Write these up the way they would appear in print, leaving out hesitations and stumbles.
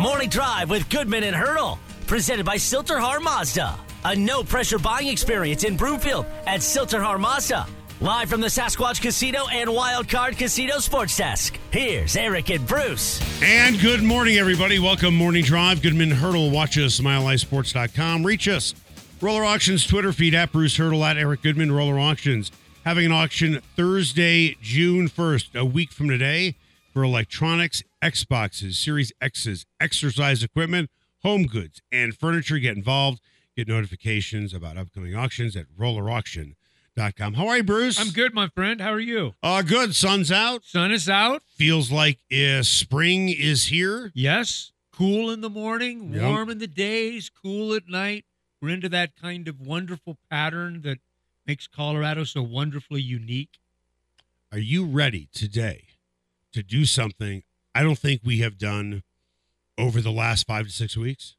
Morning Drive with Goodman and Hurdle. Presented by Silterhar Mazda. A no-pressure buying experience in Broomfield at Silterhar Mazda. Live from the Sasquatch Casino and Wild Card Casino Sports Desk. Here's Eric and Bruce. And good morning, everybody. Welcome, Morning Drive. Goodman Hurdle. Watch us, MileHighSports.com. Reach us. Roller Auctions Twitter feed at Bruce Hurdle, at Eric Goodman. Roller Auctions having an auction Thursday, June 1st, a week from today, for electronics, Xboxes, Series X's, exercise equipment, home goods, and furniture. Get involved. Get notifications about upcoming auctions at rollerauction.com. How are you, Bruce? I'm good, my friend. How are you? Good. Sun's out. Sun is out. Feels like spring is here. Yes. Cool in the morning, Yep. warm in the days, cool at night. We're into that kind of wonderful pattern that makes Colorado so wonderfully unique. Are you ready today to do something I don't think we have done over the last 5 to 6 weeks?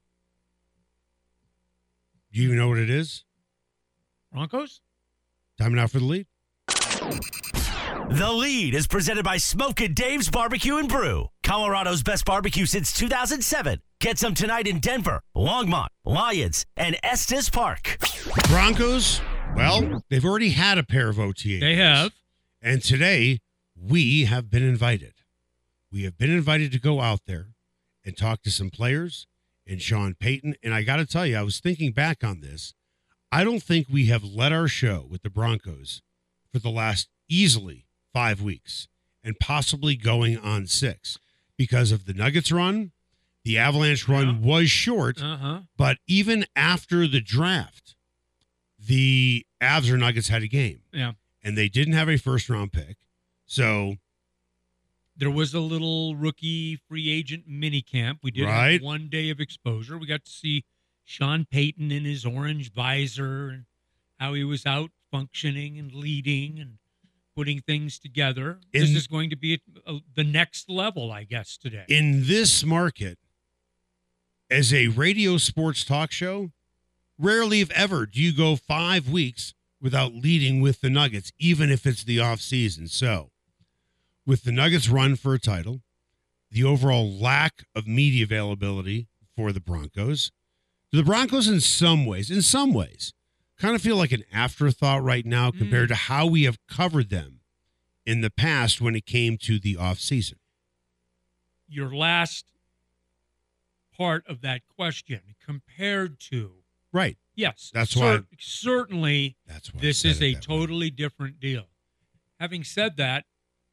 Do you even know what it is? Broncos? Time now for the lead. The Lead is presented by Smokin' Dave's Barbecue and Brew. Colorado's best barbecue since 2007. Get some tonight in Denver, Longmont, Lyons, and Estes Park. Broncos, well, they've already had a pair of OTA. They have. And today, we have been invited. We have been invited to go out there and talk to some players and Sean Payton. And I got to tell you, I was thinking back on this. I don't think we have led our show with the Broncos for the last easily 5 weeks and possibly going on 6 because of the Nuggets run. The Avalanche run was short, but even after the draft, the Avs or Nuggets had a game. Yeah. And they didn't have a first-round pick. So there was a little rookie free agent mini camp. We did Right. have 1 day of exposure. We got to see Sean Payton in his orange visor and how he was out functioning and leading and putting things together. This is going to be the next level, I guess, today. in this market, as a radio sports talk show, rarely, if ever, do you go 5 weeks without leading with the Nuggets, even if it's the offseason. So, with the Nuggets run for a title, the overall lack of media availability for the Broncos, the Broncos in some ways, kind of feel like an afterthought right now compared to how we have covered them in the past when it came to the offseason. Your last part of that question, compared to, Right. yes, That's why. certainly That's why I this said is it a that way. totally different deal. Having said that,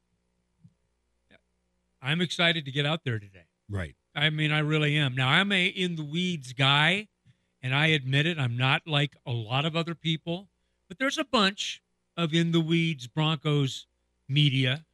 I'm excited to get out there today. Right. I mean, I really am. Now, I'm a in-the-weeds guy, and I admit it, I'm not like a lot of other people, but there's a bunch of in-the-weeds Broncos media.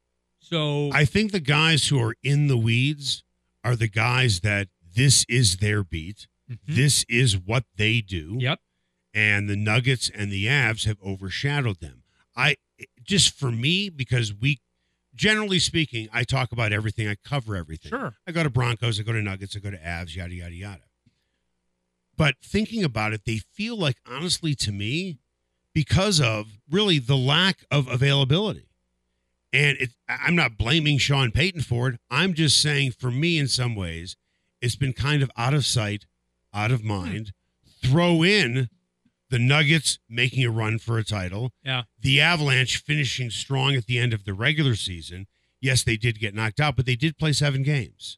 So I think the guys who are in the weeds are the guys that this is their beat. This is what they do. Yep. And the Nuggets and the Avs have overshadowed them. Just for me, because generally speaking, I talk about everything. I cover everything. Sure. I go to Broncos, I go to Nuggets, I go to Avs, yada, yada, yada. But thinking about it, they feel like, honestly, to me, because of really the lack of availability. And I'm not blaming Sean Payton for it. I'm just saying, for me, in some ways, it's been kind of out of sight, out of mind. Throw in the Nuggets making a run for a title. Yeah. The Avalanche finishing strong at the end of the regular season. Yes, they did get knocked out, but they did play 7 games.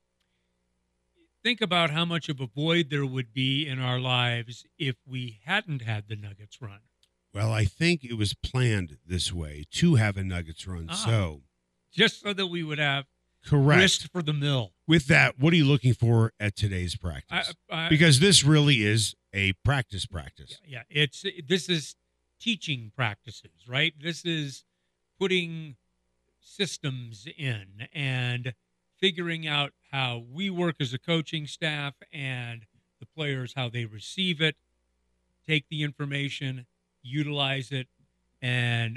think about how much of a void there would be in our lives if we hadn't had the Nuggets run. Well, I think it was planned this way to have a Nuggets run. So just so that we would have correct grist for the mill. With that, what are you looking for at today's practice? Because this really is a practice. Yeah, this is teaching practices, right? This is putting systems in and figuring out how we work as a coaching staff and the players, how they receive it, take the information, utilize it, and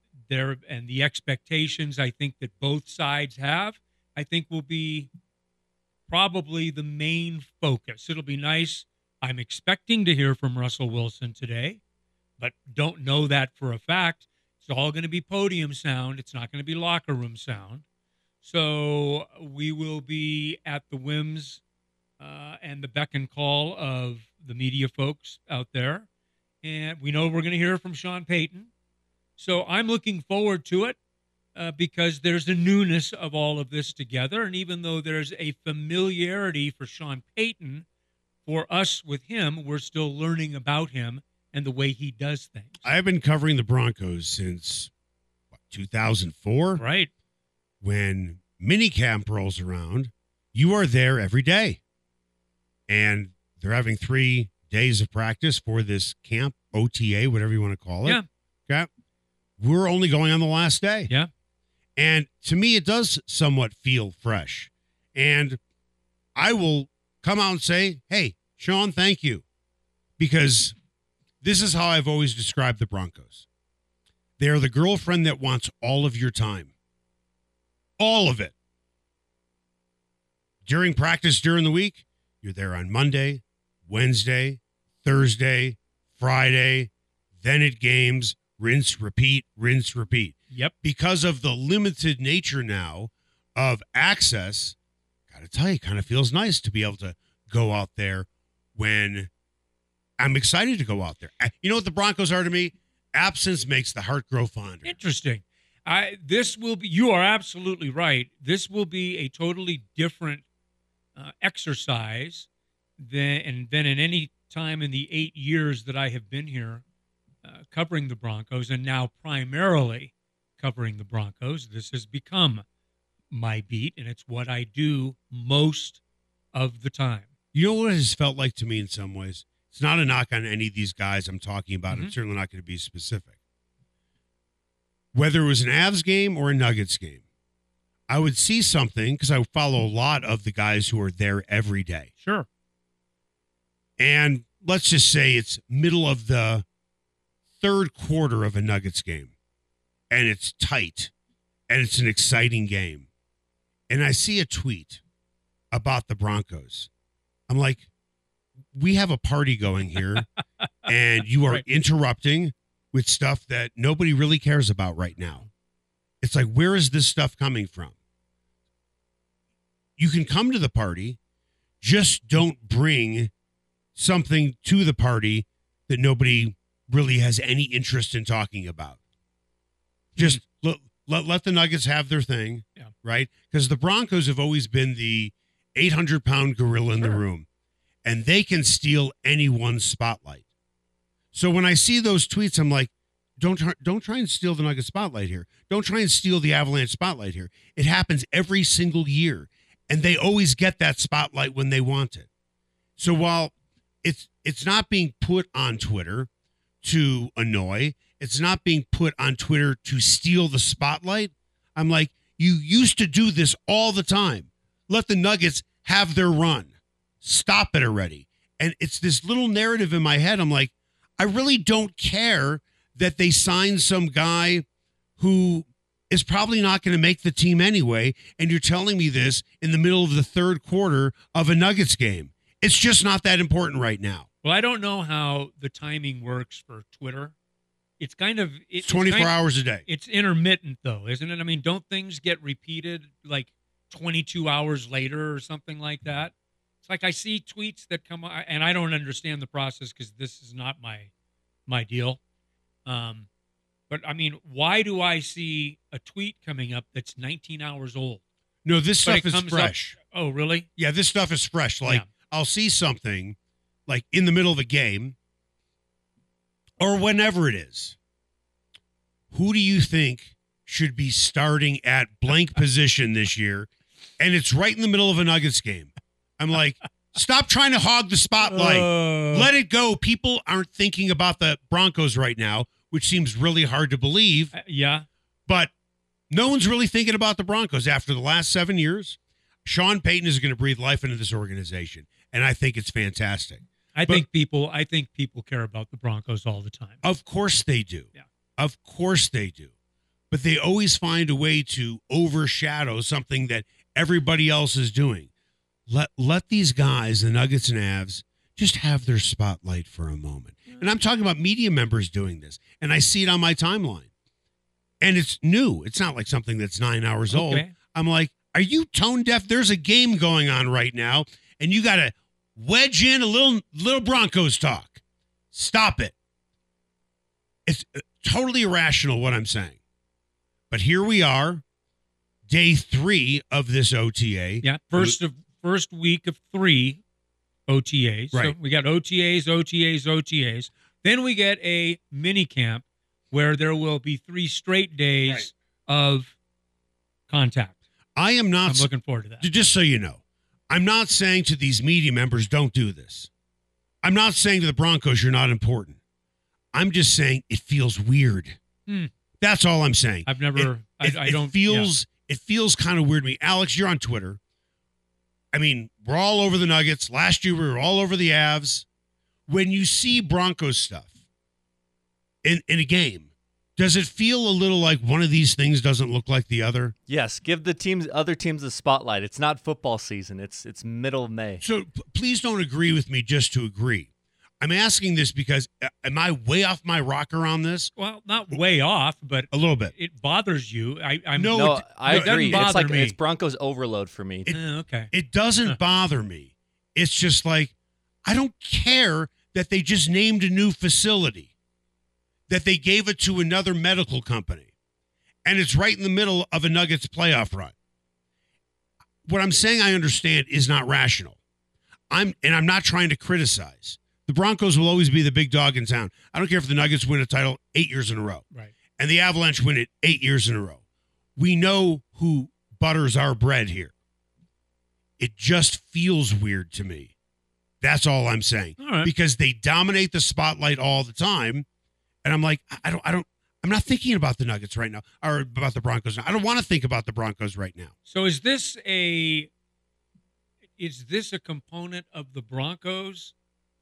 the expectations I think that both sides have, I think will be probably the main focus. It'll be nice. I'm expecting to hear from Russell Wilson today, but don't know that for a fact. It's all going to be podium sound. It's not going to be locker room sound. So we will be at the whims and the beck and call of the media folks out there. And we know we're going to hear from Sean Payton. So I'm looking forward to it because there's a newness of all of this together. And even though there's a familiarity for Sean Payton, for us with him, we're still learning about him and the way he does things. I've been covering the Broncos since 2004. Right. When minicamp rolls around, you are there every day. And they're having 3 days of practice for this camp, OTA, whatever you want to call it. Yeah. Okay. We're only going on the last day. Yeah. And to me, it does somewhat feel fresh. And I will come out and say, hey, Sean, thank you. Because this is how I've always described the Broncos. They are the girlfriend that wants all of your time. All of it. During practice during the week, you're there on Monday, Wednesday, Thursday, Friday, then at games, rinse, repeat, rinse, repeat. Yep. Because of the limited nature now of access, got to tell you, it kind of feels nice to be able to go out there when I'm excited to go out there. You know what the Broncos are to me? Absence makes the heart grow fonder. Interesting. This will be, you are absolutely right. This will be a totally different exercise than in any time in the 8 years that I have been here covering the Broncos, and now primarily covering the Broncos. This has become my beat, and it's what I do most of the time. You know what it has felt like to me in some ways? It's not a knock on any of these guys I'm talking about. Mm-hmm. I'm certainly not going to be specific. Whether it was an Avs game or a Nuggets game, I would see something because I follow a lot of the guys who are there every day. Sure. And let's just say it's middle of the third quarter of a Nuggets game, and it's tight, and it's an exciting game. And I see a tweet about the Broncos. I'm like, we have a party going here, and you are Right. interrupting with stuff that nobody really cares about right now. It's like, where is this stuff coming from? You can come to the party, just don't bring something to the party that nobody really has any interest in talking about. Just let the Nuggets have their thing, Yeah. right? Because the Broncos have always been the 800-pound gorilla in the room, and they can steal anyone's spotlight. So when I see those tweets, I'm like, don't try and steal the Nuggets spotlight here. Don't try and steal the Avalanche spotlight here. It happens every single year, and they always get that spotlight when they want it. So while it's not being put on Twitter to annoy, it's not being put on Twitter to steal the spotlight, I'm like, you used to do this all the time. Let the Nuggets have their run. Stop it already. And it's this little narrative in my head. I'm like, I really don't care that they signed some guy who is probably not going to make the team anyway, and you're telling me this in the middle of the third quarter of a Nuggets game. It's just not that important right now. Well, I don't know how the timing works for Twitter. It's kind of... It's 24 hours a day. It's intermittent, though, isn't it? I mean, don't things get repeated like 22 hours later or something like that? It's like I see tweets that come, and I don't understand the process because this is not my deal. But, I mean, why do I see a tweet coming up that's 19 hours old? No, this But stuff it is comes fresh. up- oh, really? Yeah, this stuff is fresh. Like, Yeah. I'll see something, like, in the middle of a game, or whenever it is. Who do you think should be starting at blank position this year? And it's right in the middle of a Nuggets game. I'm like, stop trying to hog the spotlight. Let it go. People aren't thinking about the Broncos right now, which seems really hard to believe. Yeah. But no one's really thinking about the Broncos after the last 7 years. Sean Payton is going to breathe life into this organization, and I think it's fantastic. I think people care about the Broncos all the time. Of course they do. Yeah. Of course they do. But they always find a way to overshadow something that everybody else is doing. Let these guys, the Nuggets and Avs, just have their spotlight for a moment. And I'm talking about media members doing this, and I see it on my timeline. And it's new. It's not like something that's 9 hours old. Okay. I'm like, are you tone deaf? There's a game going on right now, and you got to wedge in a little Broncos talk. Stop it. It's totally irrational what I'm saying. But here we are, day 3 of this OTA. Yeah, first week of 3 OTAs. Right. So we got OTAs. Then we get a mini camp where there will be 3 straight days of contact. I'm looking forward to that. Just so you know, I'm not saying to these media members, don't do this. I'm not saying to the Broncos, you're not important. I'm just saying it feels weird. That's all I'm saying. I've never, It feels kind of weird to me. Alex, you're on Twitter. I mean, we're all over the Nuggets. Last year, we were all over the Avs. When you see Broncos stuff in a game, does it feel a little like one of these things doesn't look like the other? Yes, give the other teams the spotlight. It's not football season. It's middle of May. So please don't agree with me just to agree. I'm asking this because am I way off my rocker on this? Well, not way off, but a little bit. It bothers you. I agree. It doesn't bother me. It's Broncos overload for me. Okay. It doesn't bother me. It's just like I don't care that they just named a new facility, that they gave it to another medical company, and it's right in the middle of a Nuggets playoff run. What I'm saying I understand is not rational. I'm not trying to criticize. The Broncos will always be the big dog in town. I don't care if the Nuggets win a title 8 years in a row. Right. And the Avalanche win it 8 years in a row. We know who butters our bread here. It just feels weird to me. That's all I'm saying. All right. Because they dominate the spotlight all the time. And I'm like, I'm not thinking about the Nuggets right now or about the Broncos now. I don't want to think about the Broncos right now. So is this a component of the Broncos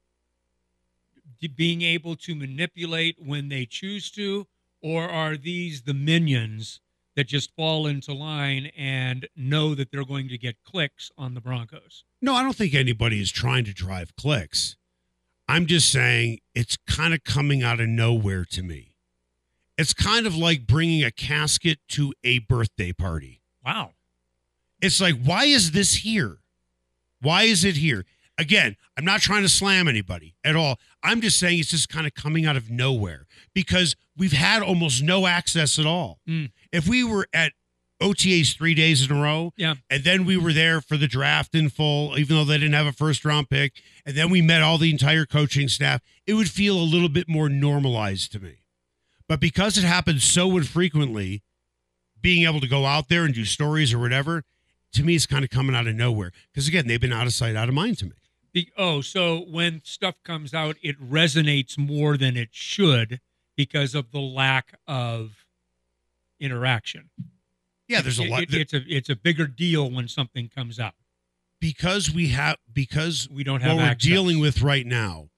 being able to manipulate when they choose to, or are these the minions that just fall into line and know that they're going to get clicks on the Broncos? No, I don't think anybody is trying to drive clicks. I'm just saying it's kind of coming out of nowhere to me. It's kind of like bringing a casket to a birthday party. Wow. It's like, why is this here? Why is it here? Again, I'm not trying to slam anybody at all. I'm just saying it's just kind of coming out of nowhere because we've had almost no access at all. If we were at OTAs 3 days in a row, and then we were there for the draft in full, even though they didn't have a first-round pick, and then we met all the entire coaching staff, it would feel a little bit more normalized to me. But because it happens so infrequently, being able to go out there and do stories or whatever, to me, it's kind of coming out of nowhere. Because, again, they've been out of sight, out of mind to me. So when stuff comes out, it resonates more than it should because of the lack of interaction. Yeah, there's a lot. It's a bigger deal when something comes out because we don't have what access. We're dealing with right now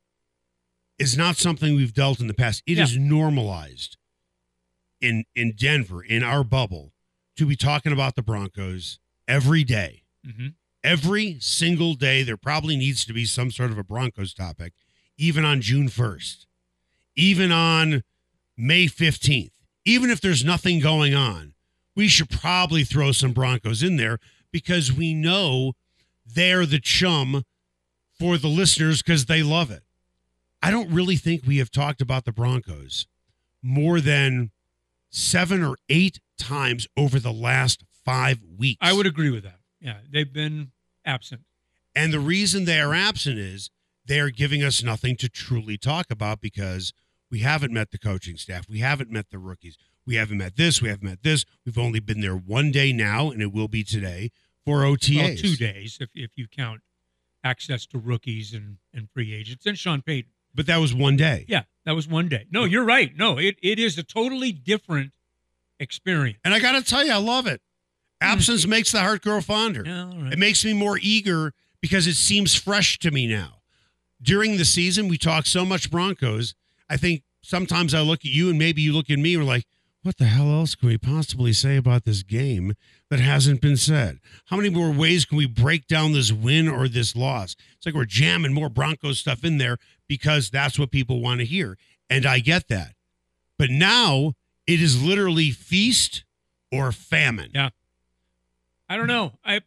is not something we've dealt in the past. It is normalized in Denver, in our bubble, to be talking about the Broncos every day. Mm-hmm. Every single day, there probably needs to be some sort of a Broncos topic, even on June 1st, even on May 15th, even if there's nothing going on. We should probably throw some Broncos in there because we know they're the chum for the listeners because they love it. I don't really think we have talked about the Broncos more than 7 or 8 times over the last 5 weeks. I would agree with that. Yeah, they've been absent. And the reason they are absent is they are giving us nothing to truly talk about because we haven't met the coaching staff. We haven't met the rookies. We haven't met this. We haven't met this. We've only been there one day now, and it will be today for OTAs. Well, 2 days if you count access to rookies and free agents and Sean Payton. But that was one day. Yeah, that was one day. No, you're right. No, it is a totally different experience. And I got to tell you, I love it. Absence makes the heart grow fonder. Yeah, all right. It makes me more eager because it seems fresh to me now. During the season, we talk so much Broncos. I think sometimes I look at you and maybe you look at me and we're like, what the hell else can we possibly say about this game that hasn't been said? How many more ways can we break down this win or this loss? It's like we're jamming more Broncos stuff in there because that's what people want to hear. And I get that. But now it is literally feast or famine. Yeah. I don't know.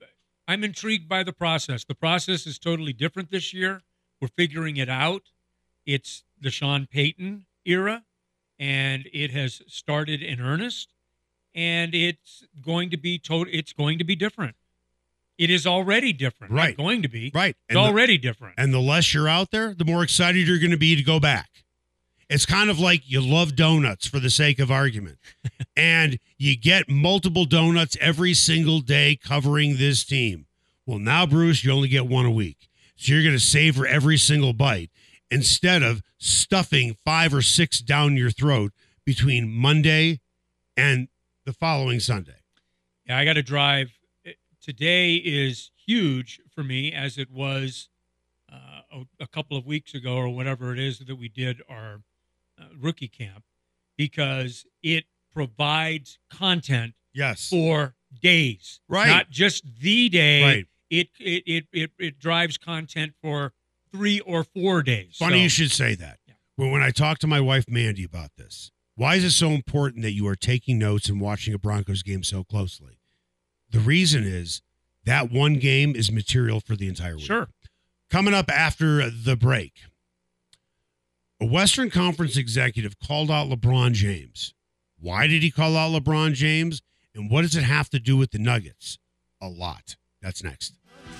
I'm intrigued by the process. The process is totally different this year. We're figuring it out. It's the Sean Payton era, and it has started in earnest, and it's going to be it's going to be different. It is already different. Right. Not going to be. Right. It's already different. And the less you're out there, the more excited you're going to be to go back. It's kind of like you love donuts for the sake of argument. And you get multiple donuts every single day covering this team. Well, now, Bruce, you only get one a week. So you're going to savor every single bite instead of stuffing 5 or 6 down your throat between Monday and the following Sunday. Yeah, I got to drive. Today is huge for me, as it was a couple of weeks ago or whatever it is that we did our rookie camp, because it provides content Yes. for days, Right. Not just the day. Right. It drives content for 3 or 4 days. Funny So, you should say that. Yeah. But when I talked to my wife, Mandy, about this, why is it so important that you are taking notes and watching a Broncos game so closely? The reason is that one game is material for the entire week. Sure. Coming up after the break, a Western Conference executive called out LeBron James. Why did he call out LeBron James? And what does it have to do with the Nuggets? A lot. That's next.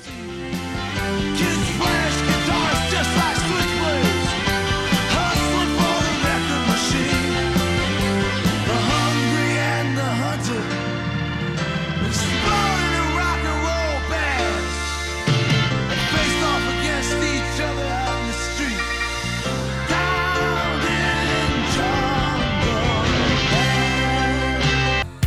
Kids flash guitars just like switchblades, hustling for the record machine. The hungry and the hunted, exploding in rock and roll bands, and faced off against each other out in the street. Down in jungle land.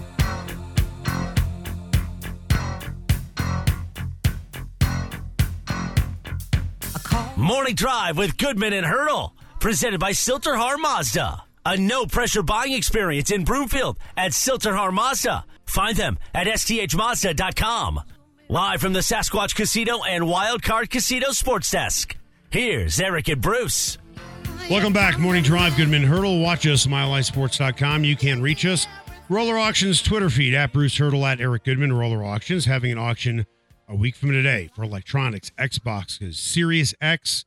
Morning Drive with Goodman and Hurdle, presented by Silterhar Mazda. A no-pressure buying experience in Broomfield at Silterhar Mazda. Find them at sthmazda.com. Live from the Sasquatch Casino and Wild Card Casino Sports Desk. Here's Eric and Bruce. Welcome back. Morning Drive, Goodman Hurdle. Watch us, MileHighSports.com. You can reach us. Roller Auctions Twitter feed at Bruce Hurdle, at Eric Goodman. Roller Auctions having an auction a week from today for electronics, Xboxes, Series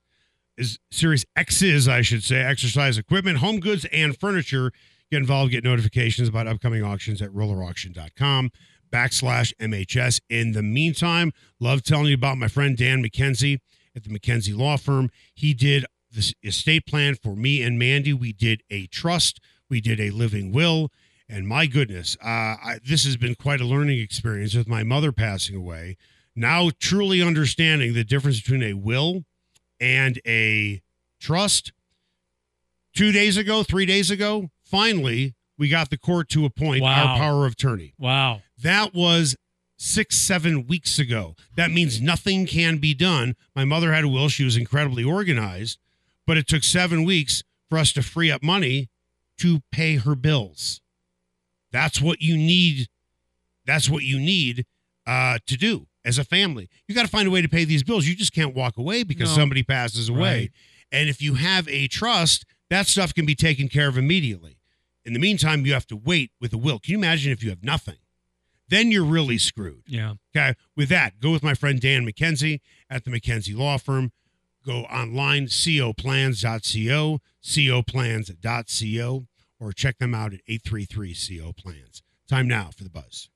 X's, I should say, exercise equipment, home goods, and furniture. Get involved, get notifications about upcoming auctions at rollerauction.com/MHS. In the meantime, love telling you about my friend Dan McKenzie at the McKenzie Law Firm. He did the estate plan for me and Mandy. We did a trust. We did a living will. And my goodness, this has been quite a learning experience with my mother passing away. Now truly understanding the difference between a will and a trust. 3 days ago, finally, we got the court to appoint our power of attorney. Wow. That was 6-7 weeks ago. That means nothing can be done. My mother had a will. She was incredibly organized, but it took 7 weeks for us to free up money to pay her bills. That's what you need. That's what you need to do as a family. You got to find a way to pay these bills. You just can't walk away because somebody passes away. Right. And if you have a trust, that stuff can be taken care of immediately. In the meantime, you have to wait with a will. Can you imagine if you have nothing? Then you're really screwed. Yeah. Okay. With that, go with my friend Dan McKenzie at the McKenzie Law Firm. Go online, coplans.co, coplans.co, or check them out at 833-CO-PLANS. Time now for the Buzz.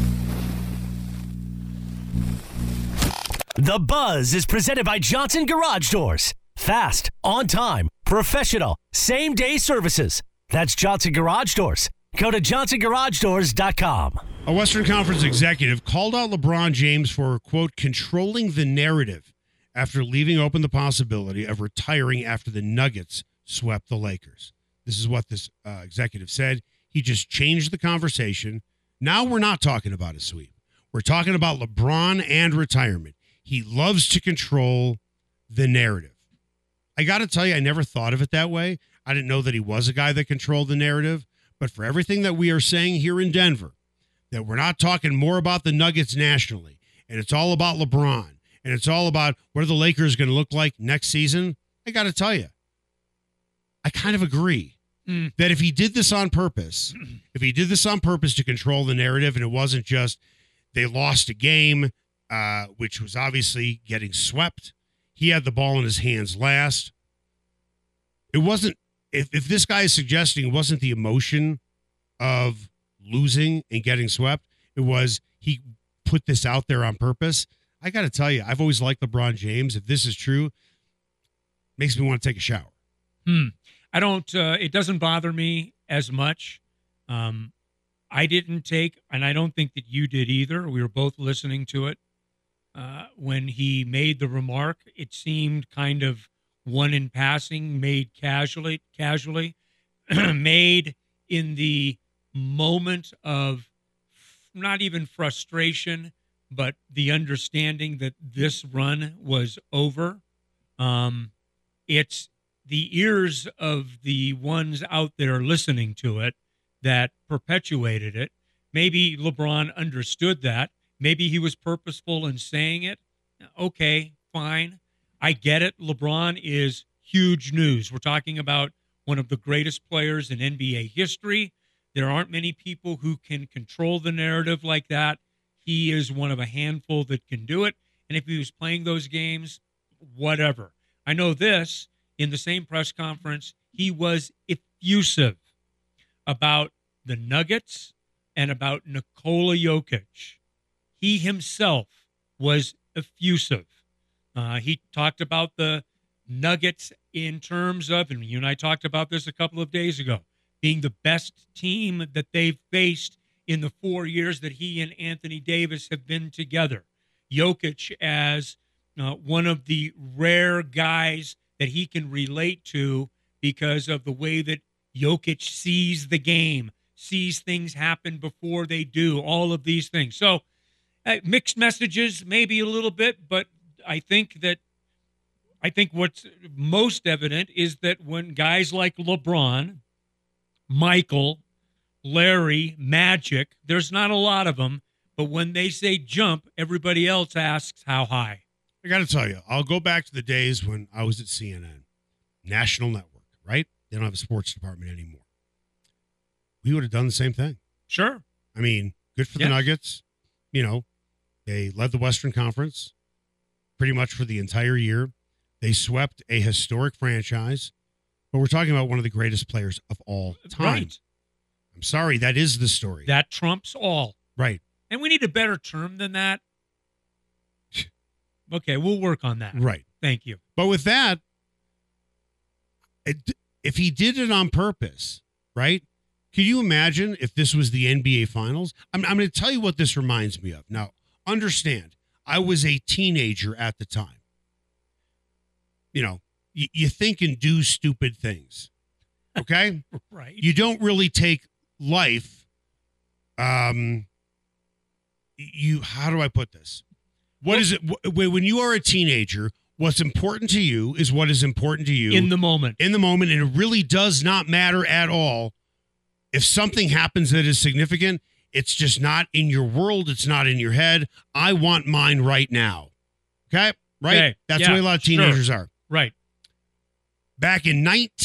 The Buzz is presented by Johnson Garage Doors. Fast, on time, professional, same-day services. That's Johnson Garage Doors. Go to johnsongaragedoors.com. A Western Conference executive called out LeBron James for, quote, controlling the narrative after leaving open the possibility of retiring after the Nuggets swept the Lakers. This is what this executive said. He just changed the conversation. Now we're not talking about a sweep. We're talking about LeBron and retirement. He loves to control the narrative. I got to tell you, I never thought of it that way. I didn't know that he was a guy that controlled the narrative. But for everything that we are saying here in Denver, that we're not talking more about the Nuggets nationally, and it's all about LeBron, and it's all about what are the Lakers going to look like next season, I got to tell you, I kind of agree that if he did this on purpose, to control the narrative, and it wasn't just they lost a game, which was obviously getting swept. He had the ball in his hands last. It wasn't, if this guy is suggesting it wasn't the emotion of losing and getting swept, it was he put this out there on purpose. I got to tell you, I've always liked LeBron James. If this is true, makes me want to take a shower. I don't, it doesn't bother me as much. I didn't take, and I don't think that you did either. We were both listening to it. When he made the remark, it seemed kind of one in passing, made casually, made in the moment of not even frustration, but the understanding that this run was over. It's the ears of the ones out there listening to it that perpetuated it. Maybe LeBron understood that. Maybe he was purposeful in saying it. Okay, fine. I get it. LeBron is huge news. We're talking about one of the greatest players in NBA history. There aren't many people who can control the narrative like that. He is one of a handful that can do it. And if he was playing those games, whatever. I know this, in the same press conference, he was effusive about the Nuggets and about Nikola Jokic. He himself was effusive. He talked about the Nuggets in terms of, and you and I talked about this a couple of days ago, being the best team that they've faced in the 4 years that he and Anthony Davis have been together. Jokic as one of the rare guys that he can relate to because of the way that Jokic sees the game, sees things happen before they do, all of these things. So mixed messages, maybe a little bit, but I think what's most evident is that when guys like LeBron, Michael, Larry, Magic, there's not a lot of them, but when they say jump, everybody else asks how high. I got to tell you, I'll go back to the days when I was at CNN, National Network, right? They don't have a sports department anymore. We would have done the same thing. Sure. I mean, good for the Nuggets. You know, they led the Western Conference pretty much for the entire year. They swept a historic franchise, but we're talking about one of the greatest players of all time. Right. I'm sorry, that is the story. That trumps all. Right. And we need a better term than that. Okay, we'll work on that. Right. Thank you. But with that, if he did it on purpose, right? Could you imagine if this was the NBA Finals? I'm going to tell you what this reminds me of. Now, understand, I was a teenager at the time. You know, you think and do stupid things, okay? Right. You don't really take life. How do I put this? What is it when you are a teenager? What's important to you is what is important to you in the moment. In the moment, and it really does not matter at all if something happens that is significant. It's just not in your world. It's not in your head. I want mine right now. Okay, right? Okay. That's the way a lot of teenagers are. Right. Back in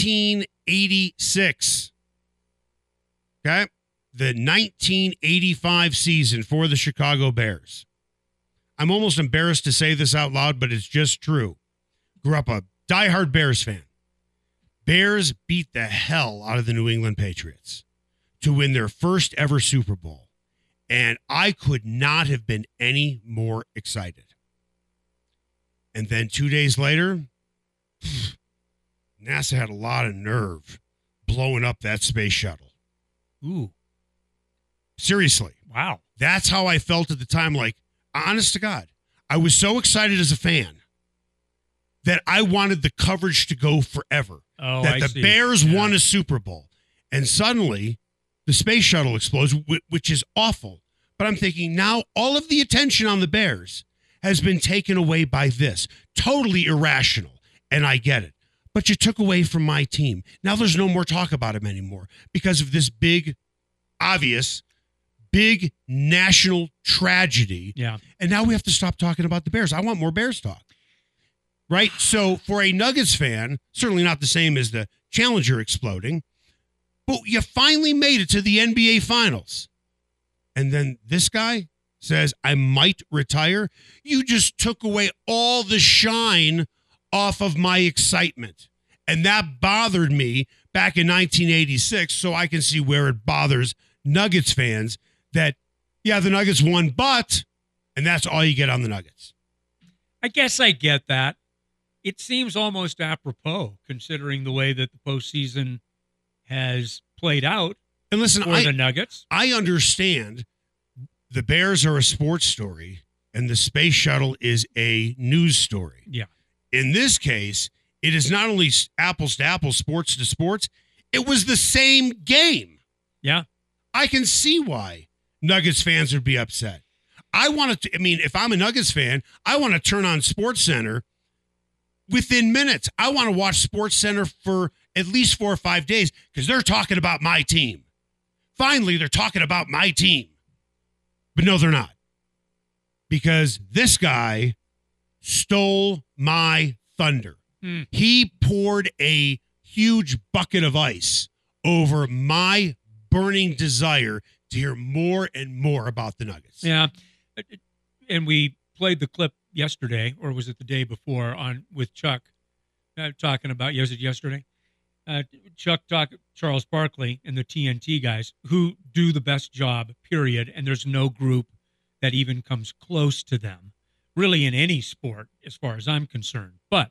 1986, okay, the 1985 season for the Chicago Bears. I'm almost embarrassed to say this out loud, but it's just true. Grew up a diehard Bears fan. Bears beat the hell out of the New England Patriots to win their first ever Super Bowl. And I could not have been any more excited. And then 2 days later, NASA had a lot of nerve blowing up that space shuttle. Ooh. Seriously. Wow. That's how I felt at the time. Like, honest to God, I was so excited as a fan that I wanted the coverage to go forever. Oh, that I the see. Bears won a Super Bowl. And suddenly, the space shuttle explodes, which is awful. But I'm thinking now all of the attention on the Bears has been taken away by this. Totally irrational. And I get it. But you took away from my team. Now there's no more talk about him anymore because of this big, obvious, big national tragedy. Yeah. And now we have to stop talking about the Bears. I want more Bears talk. Right? So for a Nuggets fan, certainly not the same as the Challenger exploding, but you finally made it to the NBA Finals. And then this guy says, I might retire, you just took away all the shine off of my excitement. And that bothered me back in 1986, so I can see where it bothers Nuggets fans that, yeah, the Nuggets won, but, and that's all you get on the Nuggets. I guess I get that. It seems almost apropos considering the way that the postseason has played out And listen, for the Nuggets. I understand the Bears are a sports story and the space shuttle is a news story. Yeah. In this case, it is not only apples to apples, sports to sports, it was the same game. Yeah. I can see why Nuggets fans would be upset. If I'm a Nuggets fan, I want to turn on SportsCenter within minutes. I want to watch SportsCenter for at least 4 or 5 days because they're talking about my team. Finally, they're talking about my team. But no, they're not. Because this guy stole my thunder. He poured a huge bucket of ice over my burning desire to hear more and more about the Nuggets. Yeah. And we played the clip yesterday, or was it the day before, with Chuck talking about, was it yesterday? Charles Barkley and the TNT guys who do the best job, period. And there's no group that even comes close to them, really, in any sport, as far as I'm concerned. But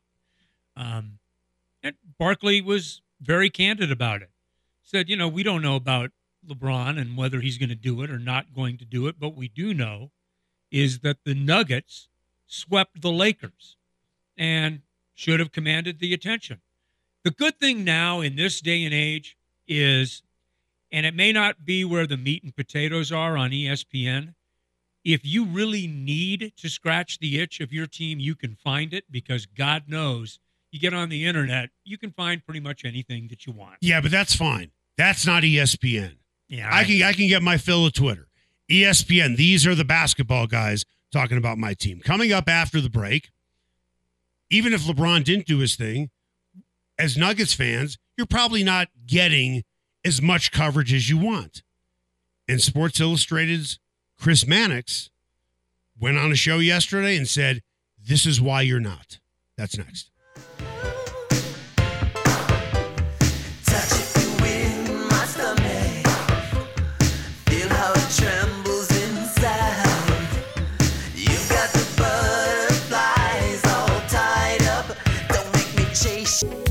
Barkley was very candid about it. Said, we don't know about LeBron and whether he's going to do it or not going to do it, but we do know is that the Nuggets swept the Lakers and should have commanded the attention. The good thing now in this day and age is, and it may not be where the meat and potatoes are on ESPN, if you really need to scratch the itch of your team, you can find it, because God knows you get on the internet, you can find pretty much anything that you want. Yeah, but that's fine. That's not ESPN. Yeah, I can get my fill of Twitter. ESPN, these are the basketball guys talking about my team. Coming up after the break, even if LeBron didn't do his thing, as Nuggets fans, you're probably not getting as much coverage as you want. And Sports Illustrated's Chris Mannix went on a show yesterday and said, this is why you're not. That's next. Trembles inside. You've got the butterflies all tied up. Don't make me chase you.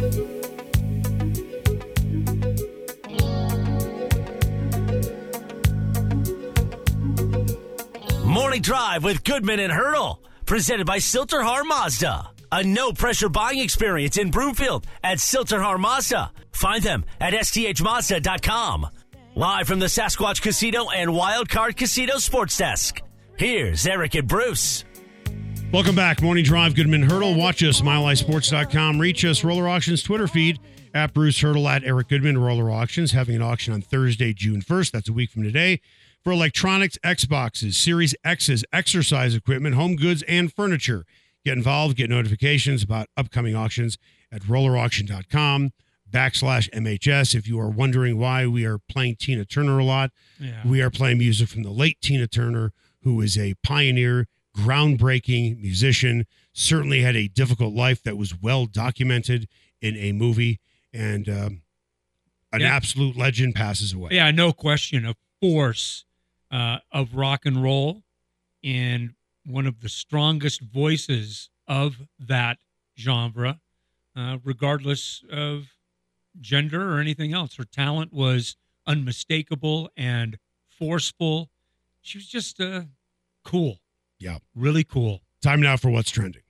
Morning Drive with Goodman and Hurdle, presented by Silterhar Mazda. A no-pressure buying experience in Broomfield at Silterhar Mazda. Find them at sthmazda.com. Live from the Sasquatch Casino and Wild Card Casino Sports Desk, here's Eric and Bruce. Welcome back. Morning Drive, Goodman Hurdle. Watch us, MileHighSports.com. Reach us, Roller Auctions Twitter feed, at Bruce Hurdle, at Eric Goodman. Roller Auctions having an auction on Thursday, June 1st. That's a week from today. For electronics, Xboxes, Series X's, exercise equipment, home goods, and furniture. Get involved, get notifications about upcoming auctions at rollerauction.com/MHS. If you are wondering why we are playing Tina Turner a lot, we are playing music from the late Tina Turner, who is a pioneer, groundbreaking musician, certainly had a difficult life that was well documented in a movie, and an absolute legend passes away. Yeah, no question. A force of rock and roll, and one of the strongest voices of that genre, regardless of gender or anything else. Her talent was unmistakable and forceful. She was just cool. Yeah. Really cool. Time now for What's Trending.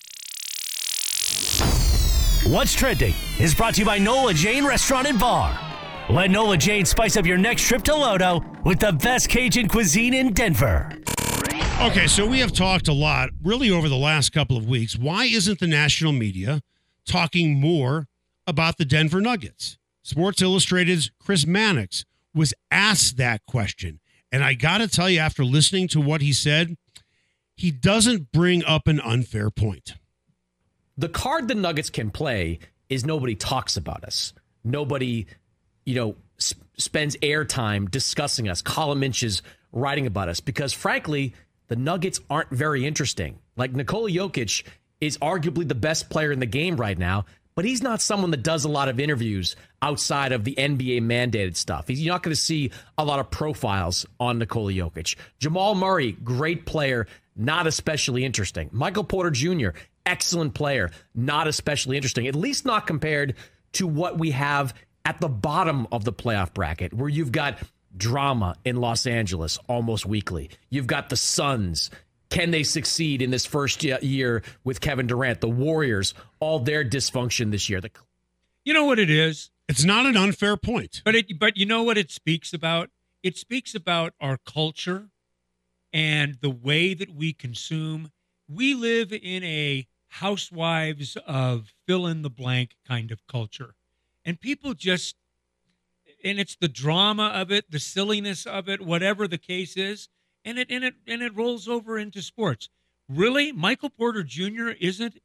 What's Trending is brought to you by Nola Jane Restaurant and Bar. Let Nola Jane spice up your next trip to Lodo with the best Cajun cuisine in Denver. Okay, so we have talked a lot, really over the last couple of weeks. Why isn't the national media talking more about the Denver Nuggets? Sports Illustrated's Chris Mannix was asked that question. And I got to tell you, after listening to what he said, he doesn't bring up an unfair point. The card the Nuggets can play is nobody talks about us. Nobody, spends airtime discussing us. Column inches writing about us because, frankly, the Nuggets aren't very interesting. Like, Nikola Jokic is arguably the best player in the game right now, but he's not someone that does a lot of interviews outside of the NBA mandated stuff. You're not going to see a lot of profiles on Nikola Jokic. Jamal Murray, great player, not especially interesting. Michael Porter Jr., excellent player, not especially interesting, at least not compared to what we have at the bottom of the playoff bracket, where you've got drama in Los Angeles almost weekly. You've got the Suns. Can they succeed in this first year with Kevin Durant? The Warriors, all their dysfunction this year. You know what it is? It's not an unfair point. But you know what it speaks about? It speaks about our culture and the way that we consume. We live in a housewives of fill-in-the-blank kind of culture. And people just, and it's the drama of it, the silliness of it, whatever the case is, and it rolls over into sports. Really, Michael Porter Jr. isn't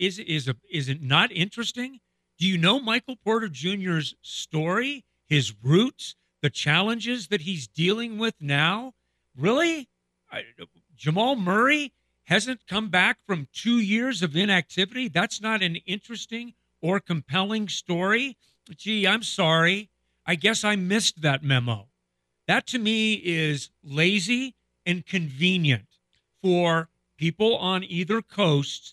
not interesting? Do you know Michael Porter Jr.'s story, his roots, the challenges that he's dealing with now? Really, Jamal Murray hasn't come back from 2 years of inactivity. That's not an interesting or compelling story. Gee, I'm sorry. I guess I missed that memo. That to me is lazy and convenient for people on either coast,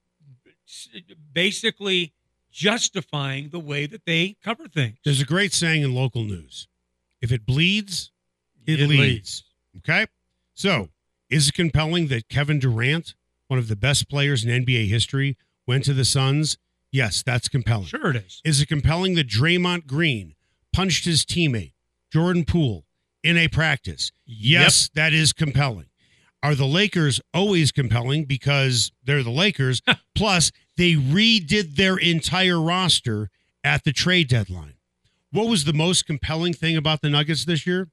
basically justifying the way that they cover things. There's a great saying in local news. If it bleeds, it leads. Okay? So, is it compelling that Kevin Durant, one of the best players in NBA history, went to the Suns? Yes, that's compelling. Sure it is. Is it compelling that Draymond Green punched his teammate, Jordan Poole, in a practice? Yes, that is compelling. Are the Lakers always compelling because they're the Lakers? Plus, they redid their entire roster at the trade deadline. What was the most compelling thing about the Nuggets this year?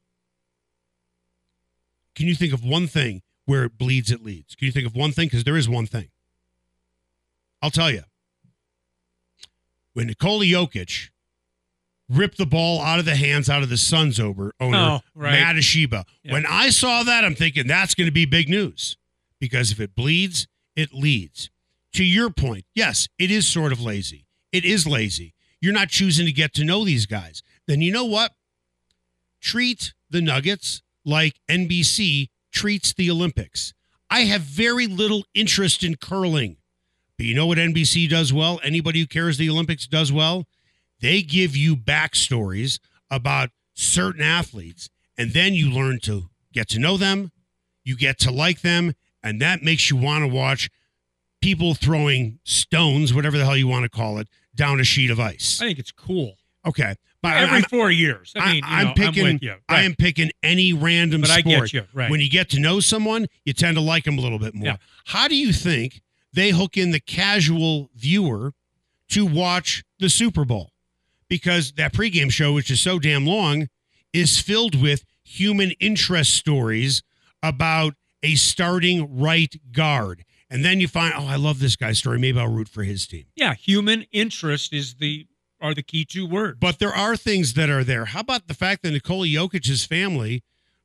Can you think of one thing where it bleeds, it leads? Can you think of one thing? Because there is one thing. I'll tell you. When Nikola Jokic ripped the ball out of the hands out of the Suns owner, Matt Ashiba. Yep. When I saw that, I'm thinking that's going to be big news because if it bleeds, it leads. To your point, yes, it is sort of lazy. It is lazy. You're not choosing to get to know these guys. Then you know what? Treat the Nuggets like NBC treats the Olympics. I have very little interest in curling, but you know what NBC does well? Anybody who cares the Olympics does well? They give you backstories about certain athletes, and then you learn to get to know them, you get to like them, and that makes you want to watch people throwing stones, whatever the hell you want to call it, down a sheet of ice. I think it's cool. Okay. But every 4 years. I'm with you. Right. I am picking any random sport. I get you. Right. When you get to know someone, you tend to like them a little bit more. Yeah. How do you think they hook in the casual viewer to watch the Super Bowl? Because that pregame show, which is so damn long, is filled with human interest stories about a starting right guard. And then you find, I love this guy's story. Maybe I'll root for his team. Yeah, human interest are the key two words. But there are things that are there. How about the fact that Nikola Jokic's family,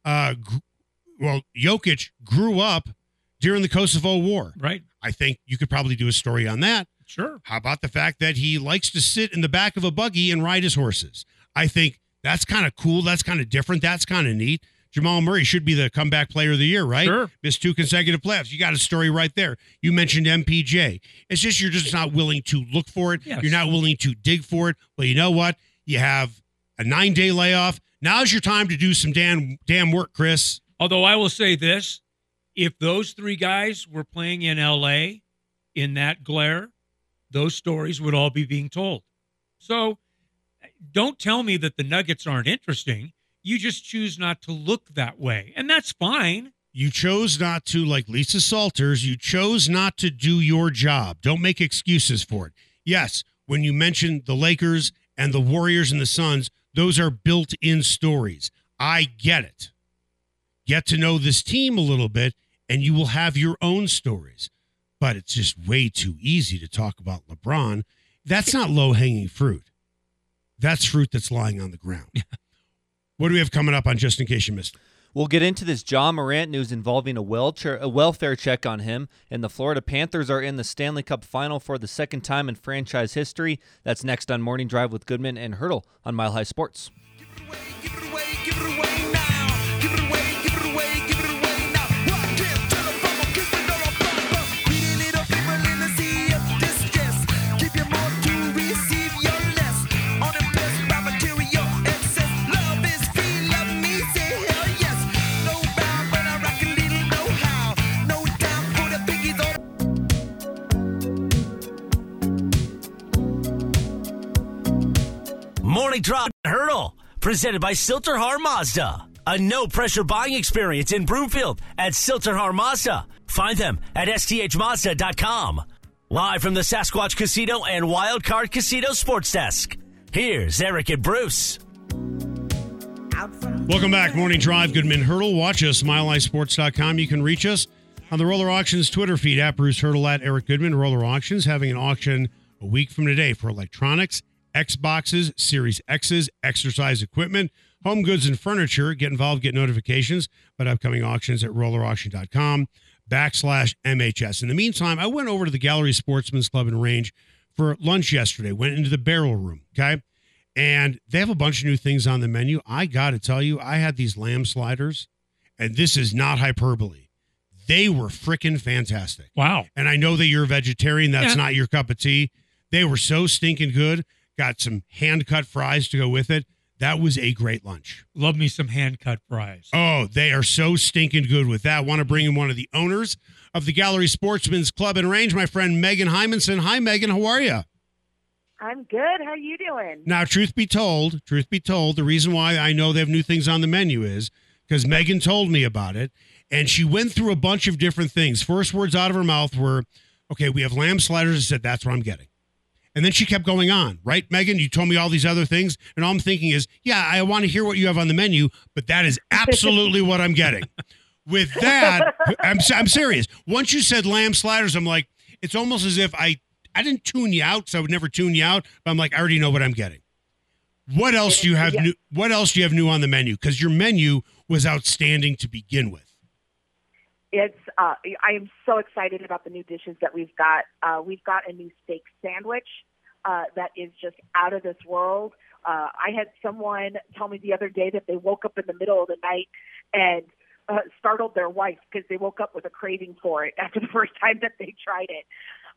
Jokic grew up during the Kosovo War. Right. I think you could probably do a story on that. Sure. How about the fact that he likes to sit in the back of a buggy and ride his horses? I think that's kind of cool. That's kind of different. That's kind of neat. Jamal Murray should be the comeback player of the year, right? Sure. Missed 2 consecutive playoffs. You got a story right there. You mentioned MPJ. It's just you're just not willing to look for it. Yes. You're not willing to dig for it. Well, you know what? You have a 9-day layoff. Now's your time to do some damn work, Chris. Although I will say this, if those 3 guys were playing in L.A. in that glare, those stories would all be being told. So don't tell me that the Nuggets aren't interesting. You just choose not to look that way, and that's fine. You chose not to, like Lisa Salters, you chose not to do your job. Don't make excuses for it. Yes, when you mention the Lakers and the Warriors and the Suns, those are built-in stories. I get it. Get to know this team a little bit, and you will have your own stories. But it's just way too easy to talk about LeBron. That's not low-hanging fruit. That's fruit that's lying on the ground. What do we have coming up on Just In Case You Missed It? We'll get into this John Morant news involving a welfare check on him, and the Florida Panthers are in the Stanley Cup Final for the second time in franchise history. That's next on Morning Drive with Goodman and Hurdle on Mile High Sports. Morning Drive Hurdle, presented by Silterhar Mazda. A no-pressure buying experience in Broomfield at Silterhar Mazda. Find them at sthmazda.com. Live from the Sasquatch Casino and Wild Card Casino Sports Desk, here's Eric and Bruce. Welcome back. Morning Drive, Goodman Hurdle. Watch us, milehighsports.com. You can reach us on the Roller Auctions Twitter feed at Bruce Hurdle, at Eric Goodman. Roller Auctions having an auction a week from today for electronics, Xboxes, Series X's, exercise equipment, home goods, and furniture. Get involved, get notifications about upcoming auctions at rollerauction.com/MHS. In the meantime, I went over to the Gallery Sportsman's Club and Range for lunch yesterday, went into the barrel room, okay? And they have a bunch of new things on the menu. I got to tell you, I had these lamb sliders, and this is not hyperbole. They were freaking fantastic. Wow. And I know that you're a vegetarian. That's not your cup of tea. They were so stinking good. Got some hand-cut fries to go with it. That was a great lunch. Love me some hand-cut fries. Oh, they are so stinking good with that. Want to bring in one of the owners of the Gallery Sportsman's Club and Range, my friend Megan Hymanson. Hi, Megan. How are you? I'm good. How are you doing? Now, truth be told, the reason why I know they have new things on the menu is because Megan told me about it, and she went through a bunch of different things. First words out of her mouth were, okay, we have lamb sliders. I said, that's what I'm getting. And then she kept going on, right, Megan? You told me all these other things, and all I'm thinking is, yeah, I want to hear what you have on the menu, but that is absolutely what I'm getting. With that, I'm serious. Once you said lamb sliders, I'm like, it's almost as if I didn't tune you out, so I would never tune you out, but I'm like, I already know what I'm getting. What else do you have new? What else do you have new on the menu? Because your menu was outstanding to begin with. It's I am so excited about the new dishes that we've got. We've got a new steak sandwich that is just out of this world. I had someone tell me the other day that they woke up in the middle of the night and startled their wife because they woke up with a craving for it after the first time that they tried it.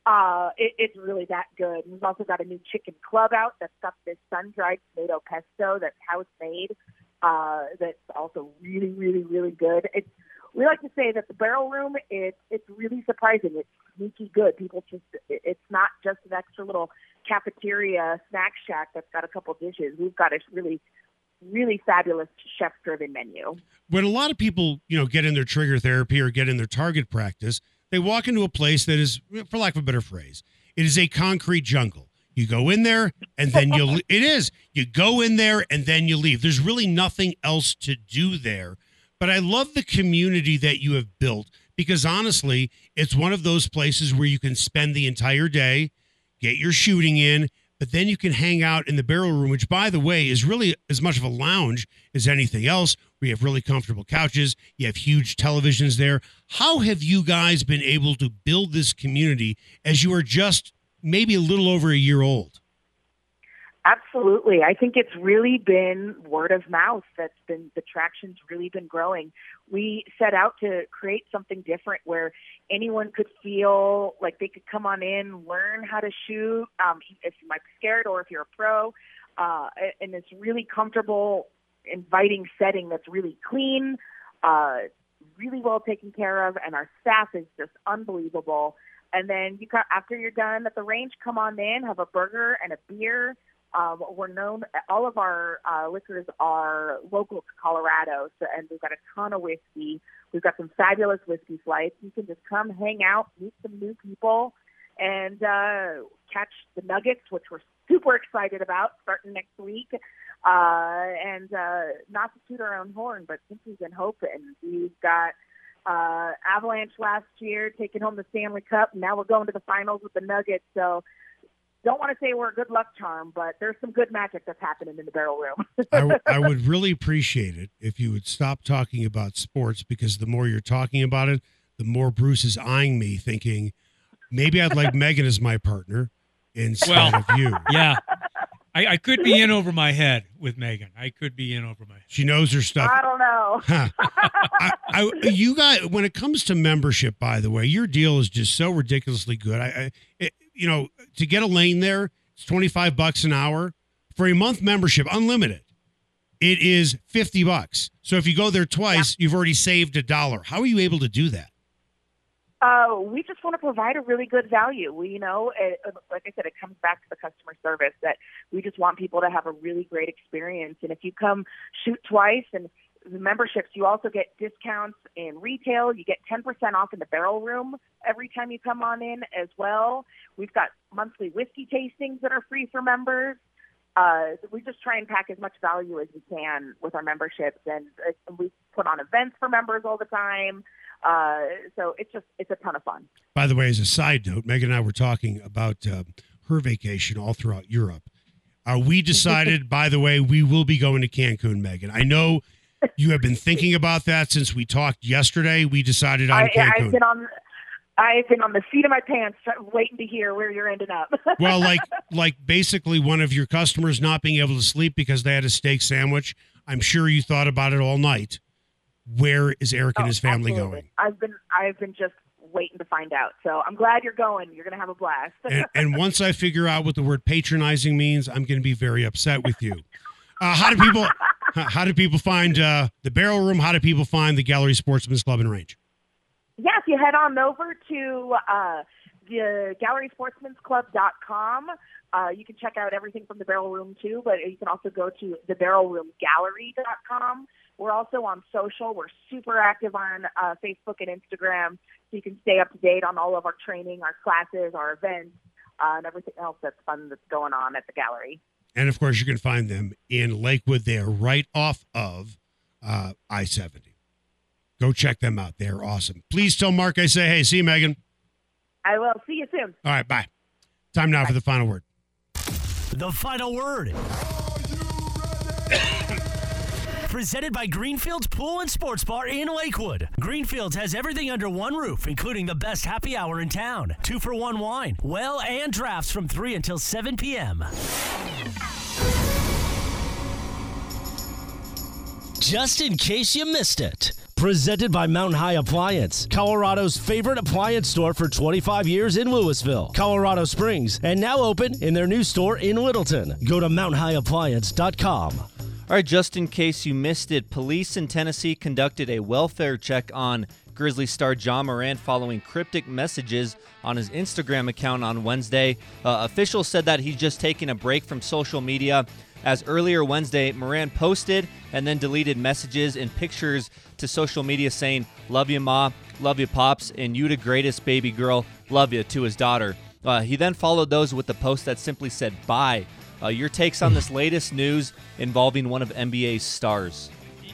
It's really that good. We've also got a new chicken club out that's got this sun-dried tomato pesto that's house-made. That's also really, really, really good. We like to say that the barrel room, it's really surprising. It's sneaky good. It's not just an extra little cafeteria snack shack that's got a couple dishes. We've got a really, really fabulous chef-driven menu. When a lot of people, get in their trigger therapy or get in their target practice, they walk into a place that is, for lack of a better phrase, it is a concrete jungle. You go in there and then you go in there and then you leave. There's really nothing else to do there. But I love the community that you have built because, honestly, it's one of those places where you can spend the entire day, get your shooting in, but then you can hang out in the barrel room, which, by the way, is really as much of a lounge as anything else. We have really comfortable couches. You have huge televisions there. How have you guys been able to build this community as you are just maybe a little over a year old? Absolutely. I think it's really been word of mouth the traction's really been growing. We set out to create something different where anyone could feel like they could come on in, learn how to shoot, if you might be scared or if you're a pro, in this really comfortable, inviting setting that's really clean, really well taken care of, and our staff is just unbelievable. And then after you're done at the range, come on in, have a burger and a beer. We're known, all of our liquors are local to Colorado, and we've got a ton of whiskey. We've got some fabulous whiskey flights. You can just come hang out, meet some new people, and catch the Nuggets, which we're super excited about starting next week. And not to toot our own horn, but since we've been hoping, we've got Avalanche last year taking home the Stanley Cup. Now we're going to the finals with the Nuggets. So don't want to say we're a good luck charm, but there's some good magic that's happening in the barrel room. I would really appreciate it if you would stop talking about sports, because the more you're talking about it, the more Bruce is eyeing me, thinking maybe I'd like Megan as my partner instead of you. Yeah. I could be in over my head with Megan. I could be in over my head. She knows her stuff. I don't know. You guys, when it comes to membership, by the way, your deal is just so ridiculously good. To get a lane there, it's $25 an hour for a month membership, unlimited. It is $50. So if you go there twice, you've already saved $1. How are you able to do that? We just want to provide a really good value. Like I said, it comes back to the customer service, that we just want people to have a really great experience. And if you come shoot twice and the memberships, you also get discounts in retail. You get 10% off in the barrel room every time you come on in as well. We've got monthly whiskey tastings that are free for members. We just try and pack as much value as we can with our memberships, and we put on events for members all the time. So it's a ton of fun. By the way, as a side note, Megan and I were talking about her vacation all throughout Europe. We decided, by the way, we will be going to Cancun, Megan. I know you have been thinking about that since we talked yesterday. We decided on Cancun. I've been on the seat of my pants waiting to hear where you're ending up. Well, like basically one of your customers not being able to sleep because they had a steak sandwich. I'm sure you thought about it all night. Where is Eric and his family absolutely. going? I've been just waiting to find out. So I'm glad you're going. You're going to have a blast. and once I figure out what the word patronizing means, I'm going to be very upset with you. How do people find the Barrel Room? How do people find the Gallery Sportsman's Club and Range? Yeah, if you head on over to the GallerySportsman'sClub.com, you can check out everything from the Barrel Room too, but you can also go to thebarrelroomgallery.com. We're also on social. We're super active on Facebook and Instagram, so you can stay up to date on all of our training, our classes, our events, and everything else that's fun that's going on at the gallery. And, of course, you can find them in Lakewood. They are right off of I-70. Go check them out. They're awesome. Please tell Mark I say, hey, see you, Megan. I will. See you soon. All right, bye. Time now for the final word. The final word. Presented by Greenfield's Pool and Sports Bar in Lakewood. Greenfield's has everything under one roof, including the best happy hour in town. 2-for-1 wine, well, and drafts from 3 until 7 p.m. Just in case you missed it. Presented by Mountain High Appliance, Colorado's favorite appliance store for 25 years in Louisville, Colorado Springs, and now open in their new store in Littleton. Go to mountainhighappliance.com. All right, just in case you missed it, police in Tennessee conducted a welfare check on Grizzly star Ja Morant following cryptic messages on his Instagram account on Wednesday. Officials said that he's just taking a break from social media, as earlier Wednesday, Morant posted and then deleted messages and pictures to social media saying, "Love you, Ma, love you, Pops, and you the greatest, baby girl, love you," to his daughter. He then followed those with a post that simply said, "Bye." Your takes on this latest news involving one of NBA's stars?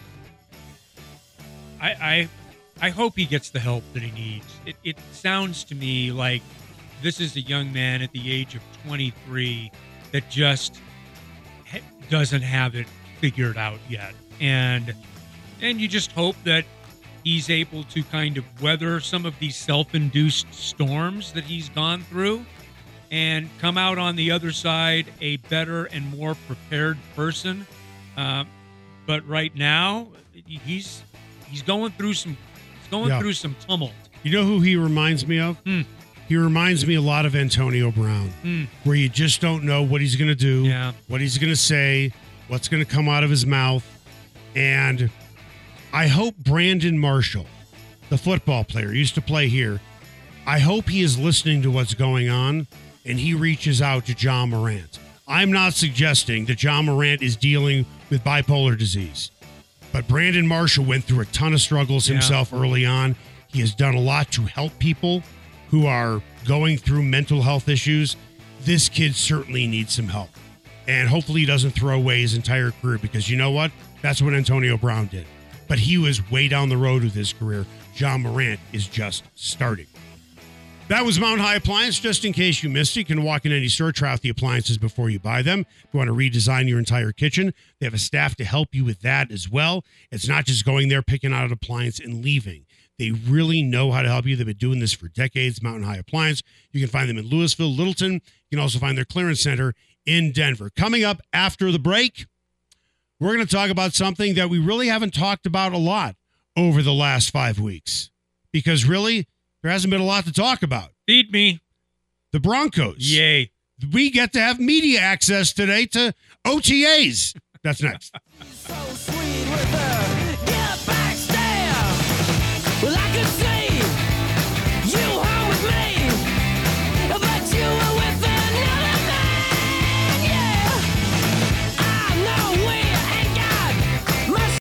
I hope he gets the help that he needs. It sounds to me like this is a young man at the age of 23 that just doesn't have it figured out yet. And you just hope that he's able to kind of weather some of these self-induced storms that he's gone through and come out on the other side a better and more prepared person. But right now, he's going through some tumult. You know who he reminds me of? He reminds me a lot of Antonio Brown, where you just don't know what he's going to do, what he's going to say, what's going to come out of his mouth. And I hope Brandon Marshall, the football player, used to play here, I hope he is listening to what's going on and he reaches out to Ja Morant. I'm not suggesting that Ja Morant is dealing with bipolar disease, but Brandon Marshall went through a ton of struggles himself early on. He has done a lot to help people who are going through mental health issues. This kid certainly needs some help. And hopefully he doesn't throw away his entire career, because you know what? That's what Antonio Brown did. But he was way down the road with his career. Ja Morant is just starting. That was Mountain High Appliance. Just in case you missed it, you can walk in any store, try out the appliances before you buy them. If you want to redesign your entire kitchen, they have a staff to help you with that as well. It's not just going there, picking out an appliance, and leaving. They really know how to help you. They've been doing this for decades, Mountain High Appliance. You can find them in Louisville, Littleton. You can also find their clearance center in Denver. Coming up after the break, we're going to talk about something that we really haven't talked about a lot over the last 5 weeks. Because really, there hasn't been a lot to talk about. Feed me. The Broncos. Yay. We get to have media access today to OTAs. That's next. So sweet with her, get backstab. Well, I could say